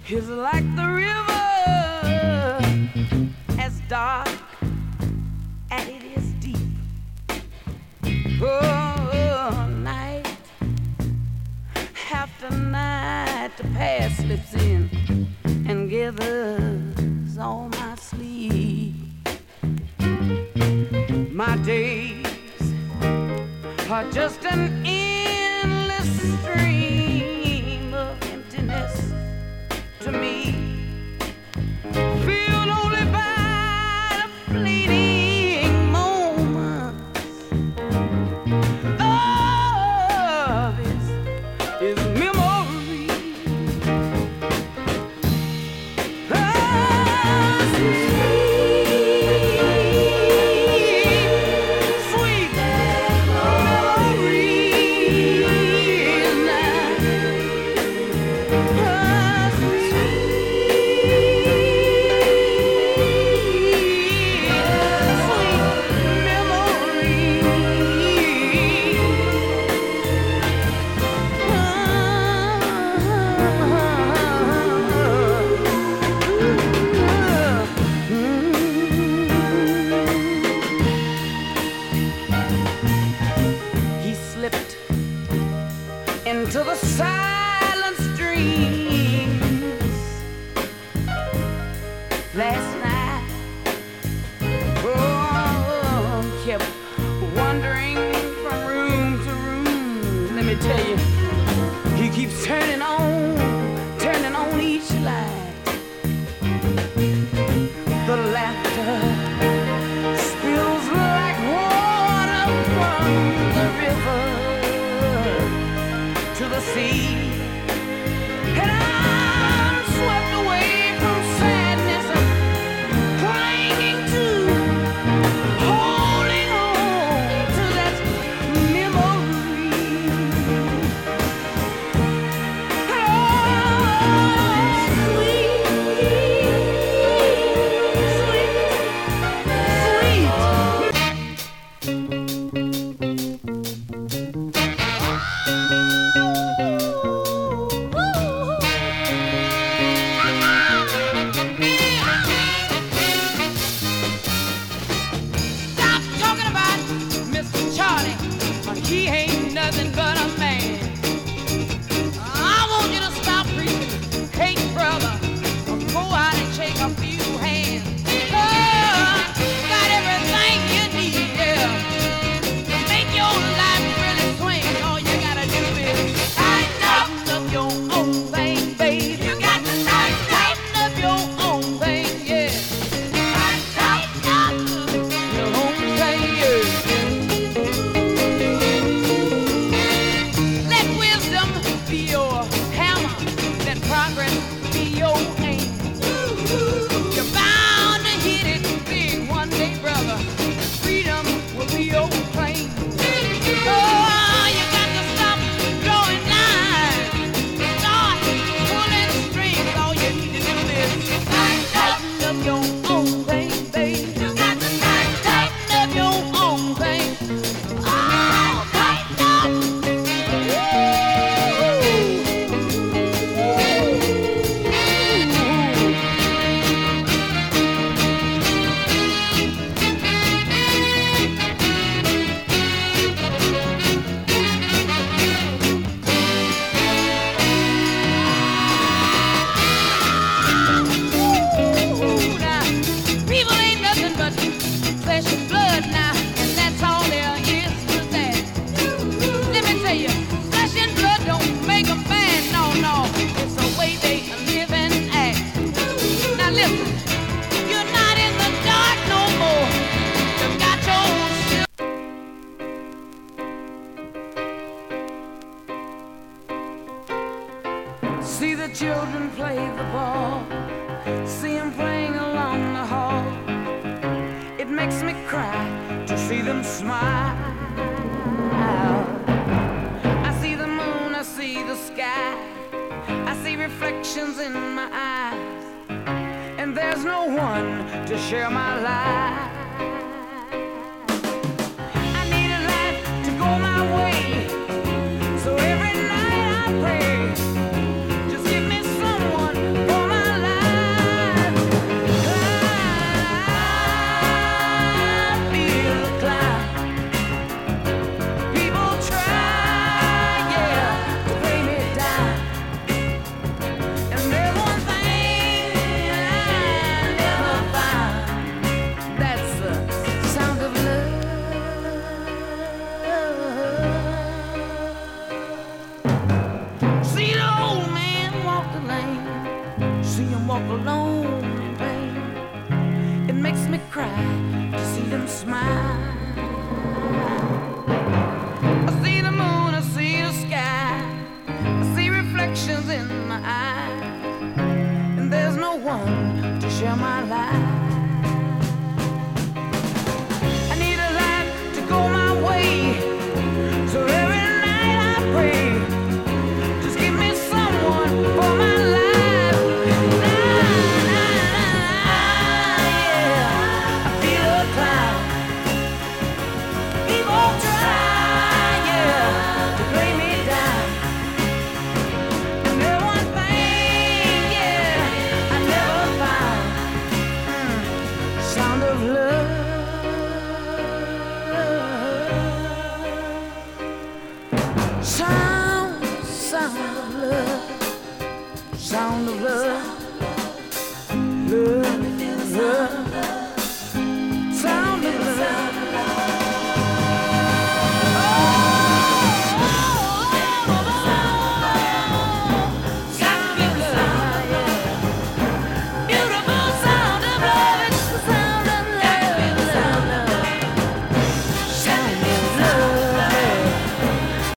is like the river, as dark as it is deep. Oh, night after night, the past slips in and gathers all my sleep. My days are just an endless stream of emptiness to me, filled only by the fleeting moments of his memory. Sweet He slipped into the silent streams last night. Oh, kept wandering from room to room. Let me tell you, he keeps turning on each light. The laughter spills like water from the river to the sea, and I'm swept away from sadness, clinging to, holding on to that memory. Oh, sweet, stop talking about Mr. Charlie. He ain't nothing but a man. I want you to stop preaching hate, brother. Go out and shake a few hands. Oh, got everything you need, yeah. Make your life really swing. All you gotta do is tighten up your own thing, babe. You got to tighten up your own thing, yeah. Tighten up your own thing, yeah. Let wisdom be your hammer. Let progress be your aim. You're bound to hit it big one day, brother. Freedom will be your claim. Oh, you got to stop drawing lines. Start pulling strings. All you need to do is tighten up your own thing, babe. You got to tighten up your own thing. Oh, tighten up. Now, people ain't nothing but flesh and blood now, and that's all there is to that. Let me tell you, flesh and blood don't make a man, no. It's the way they live and act. Now listen, you're not in the dark no more. You've got your own see the children play the ball, see them playing along the hall. It makes me cry to see them smile. I see the moon, I see the sky, I see reflections in my eyes, and there's no one to share my life. I need a life to go my way, so every night I pray, just give me someone for see them walk alone in pain. It makes me cry to see them smile. I see the moon, I see the sky, I see reflections in my eyes, and there's no one to share my life. I need a light to go my way, so every night I pray, just give me someone for my life. Sound of love, love.